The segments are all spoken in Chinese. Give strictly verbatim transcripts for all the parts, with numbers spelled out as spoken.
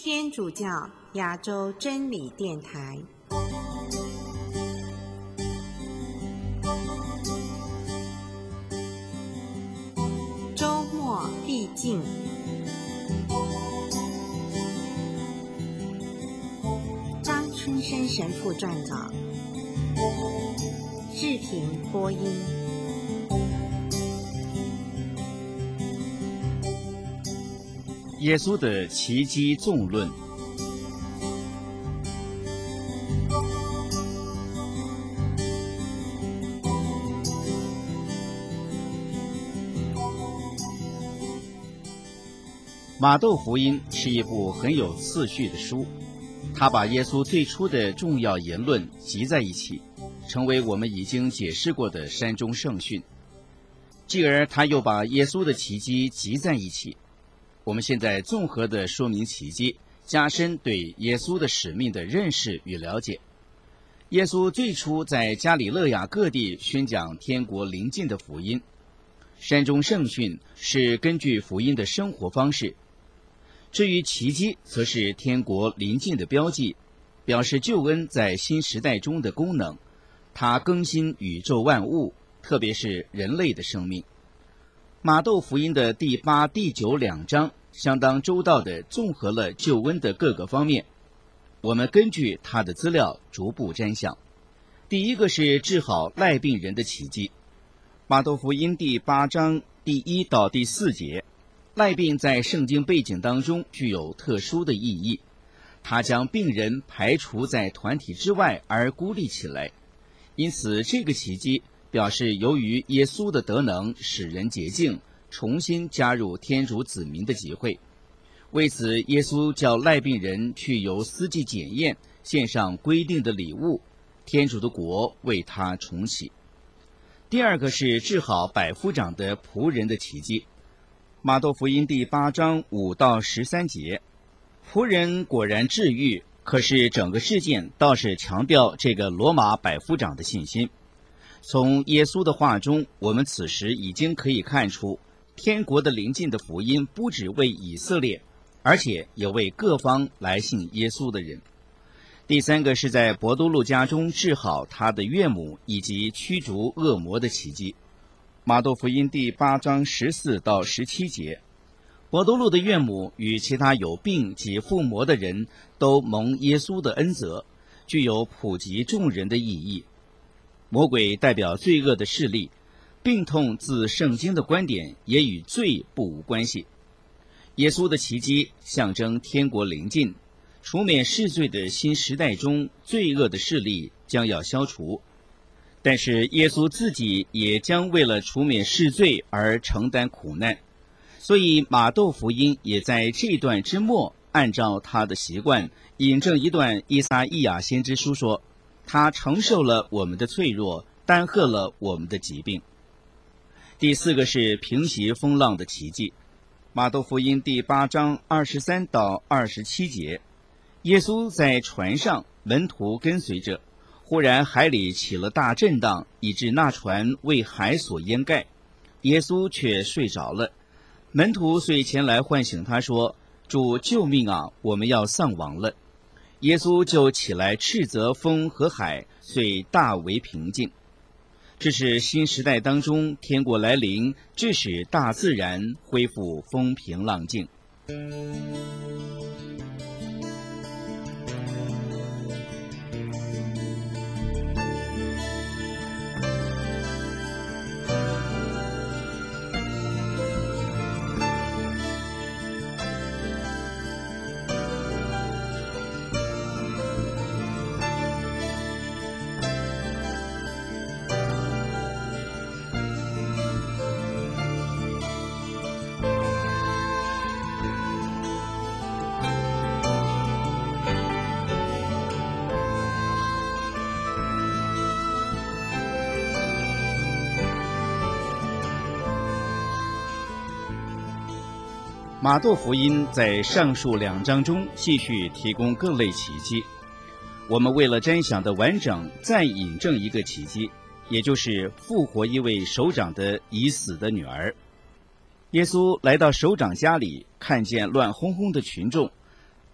天主教亚洲真理电台。周末必进。张春生神父撰稿，视频播音。 耶稣的奇迹纵论。马窦福音是一部很有次序的书，他把耶稣最初的重要言论集在一起，成为我们已经解释过的山中圣训。继而他又把耶稣的奇迹集在一起。我们现在综合地说明奇迹，加深对耶稣的使命的认识与了解。耶稣最初在加里肋亚各地宣讲天国临近的福音，山中圣训是根据福音的生活方式。至于奇迹，则是天国临近的标记，表示救恩在新时代中的功能，它更新宇宙万物，特别是人类的生命。马窦福音的第八、第九两章相当周到地综合了救恩的各个方面，我们根据他的资料逐步瞻详。第一个是治好赖病人的奇迹。马窦福音第八章第一到第四节，赖病在圣经背景当中具有特殊的意义，他将病人排除在团体之外而孤立起来，因此这个奇迹表示由于耶稣的德能使人洁净，重新加入天主子民的集会。为此，耶稣叫赖病人去由司祭检验，献上规定的礼物，天主的国为他重启。第二个是治好百夫长的仆人的奇迹。马窦福音第八章五到十三节，仆人果然治愈，可是整个事件倒是强调这个罗马百夫长的信心。从耶稣的话中，我们此时已经可以看出，天国的临近的福音不只为以色列，而且也为各方来信耶稣的人。第三个是在伯多禄家中治好他的岳母以及驱逐恶魔的奇迹。马窦福音第八章十四到十七节，伯多禄的岳母与其他有病及附魔的人都蒙耶稣的恩泽，具有普及众人的意义。魔鬼代表罪恶的势力，病痛自圣经的观点也与罪不无关系。耶稣的奇迹象征天国临近，除免世罪的新时代中罪恶的势力将要消除，但是耶稣自己也将为了除免世罪而承担苦难，所以马窦福音也在这段之末按照他的习惯引证一段依撒意亚先知书，说他承受了我们的脆弱，担荷了我们的疾病。第四个是平息风浪的奇迹。马窦福音第八章二十三到二十七节，耶稣在船上，门徒跟随着，忽然海里起了大震荡，以致那船为海所淹盖，耶稣却睡着了。门徒遂前来唤醒他，说：主，救命啊，我们要丧亡了。耶稣就起来斥责风和海，遂大为平静。这是新时代当中天国来临，致使大自然恢复风平浪静。马窦福音在上述两章中继续提供各类奇迹。我们为了瞻想的完整，再引证一个奇迹，也就是复活一位首长的已死的女儿。耶稣来到首长家里，看见乱哄哄的群众，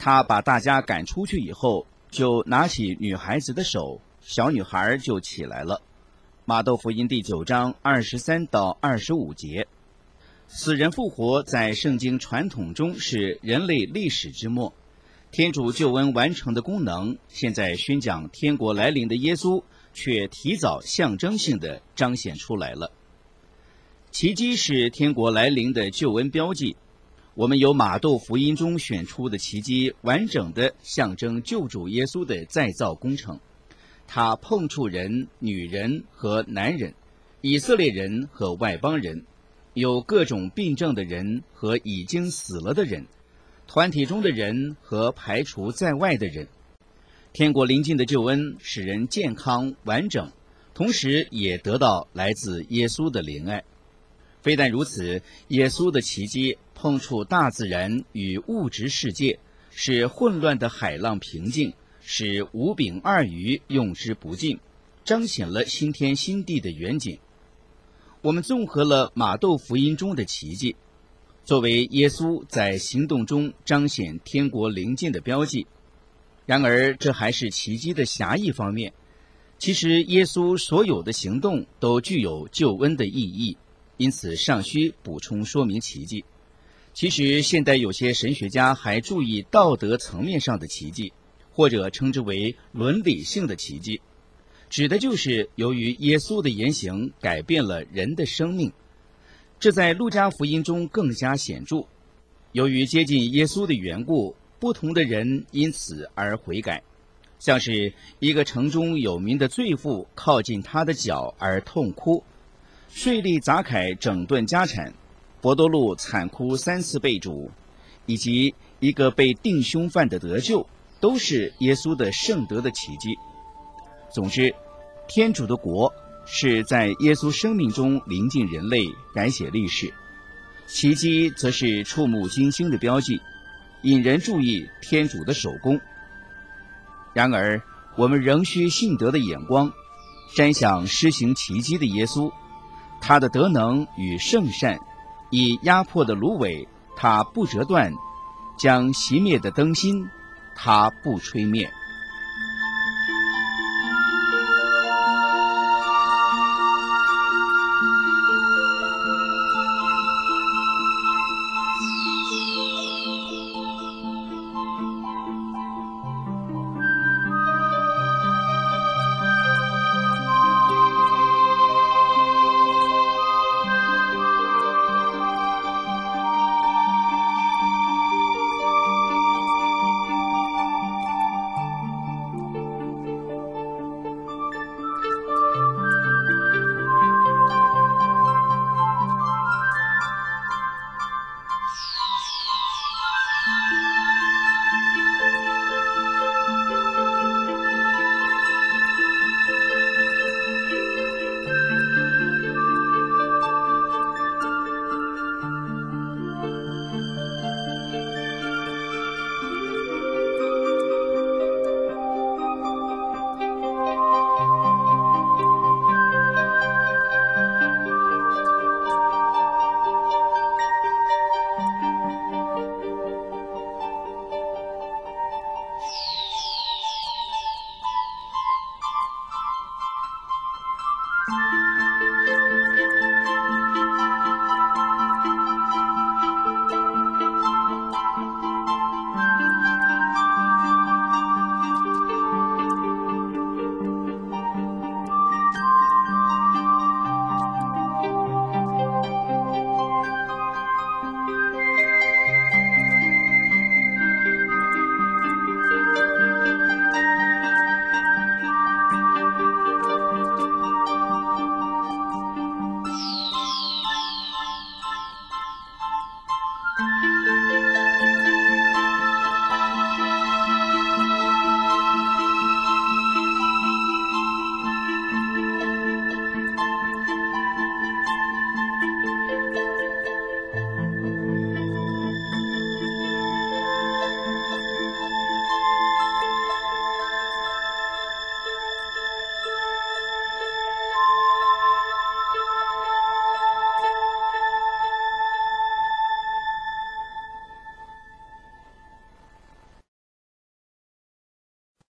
他把大家赶出去以后，就拿起女孩子的手，小女孩就起来了。马窦福音第九章二十三到二十五节。死人复活在圣经传统中是人类历史之末，天主救恩完成的功能，现在宣讲天国来临的耶稣却提早象征性地彰显出来了。奇迹是天国来临的救恩标记，我们由马窦福音中选出的奇迹完整地象征救主耶稣的再造工程。他碰触人、女人和男人，以色列人和外邦人，有各种病症的人和已经死了的人，团体中的人和排除在外的人。天国临近的救恩使人健康完整，同时也得到来自耶稣的怜爱。非但如此，耶稣的奇迹碰触大自然与物质世界，使混乱的海浪平静，使五饼二鱼用之不尽，彰显了新天新地的远景。我们综合了马窦福音中的奇迹，作为耶稣在行动中彰显天国临近的标记。然而这还是奇迹的狭义方面，其实耶稣所有的行动都具有救恩的意义，因此尚需补充说明奇迹。其实现代有些神学家还注意道德层面上的奇迹，或者称之为伦理性的奇迹，指的就是由于耶稣的言行改变了人的生命。这在路加福音中更加显著。由于接近耶稣的缘故，不同的人因此而悔改，像是一个城中有名的罪妇靠近他的脚而痛哭，税吏杂凯整顿家产，伯多禄惨哭三次被主，以及一个被定凶犯的得救，都是耶稣的圣德的奇迹。总之，天主的国是在耶稣生命中临近人类，改写历史。奇迹则是触目惊心的标记，引人注意天主的手工。然而，我们仍需信德的眼光，瞻想施行奇迹的耶稣，他的德能与圣善，以压迫的芦苇，他不折断；将熄灭的灯芯，他不吹灭。